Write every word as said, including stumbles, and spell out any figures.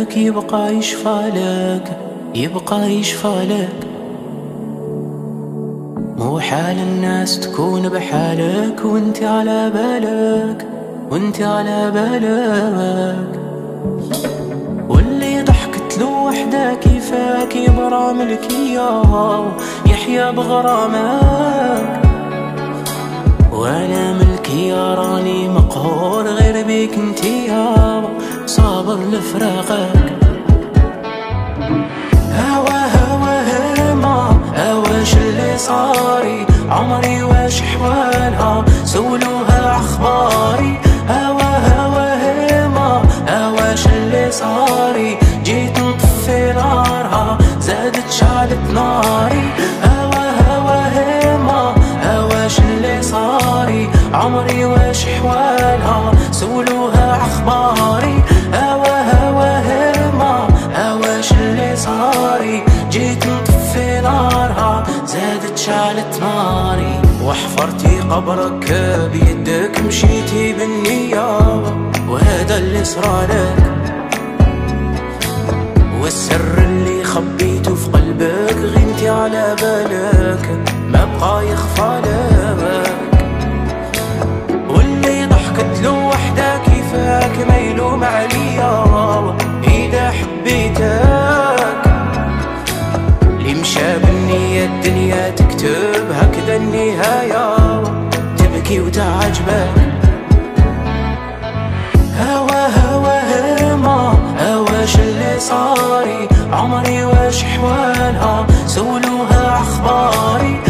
قلبك يبقى يشفالك، يبقى يشفالك. مو حال الناس تكون بحالك وانت على بالك، وانت على بالك. واللي ضحكت له وحده كيفاك يبرى ملكيه يحيا بغرامك. وانا ملكي راني مقهور غير بيك انتي يابا صابر لفراقك. هوا هوا هما هواش اللي صاري عمري واش حوالها سولوها اخباري. هوا هوا هما هواش اللي صاري جيت نطفي نارها زادت شعلت ناري. هوا هوا هما هواش اللي صاري عمري واش حوالها سولوها اخباري. هوا هوا هما هواش اللي صاري جيت نطفي نارها زادت شعلت ناري. وحفرتي قبرك بيدك مشيتي بالنية وهذا اللي صرالك. والسر اللي خبيته في قلبك غنتي على بالك ما بقى يخفى لك. واللي ضحكت له وحده كيفاك ما يلوم عليا إذا حبيتك. اللي مشى بالنية الدنيا تكتب هكذا النهاية تبكي وتعجبك. هوا هوا هما هواش اللي صاري عمري واش حوالها سولوها اخباري.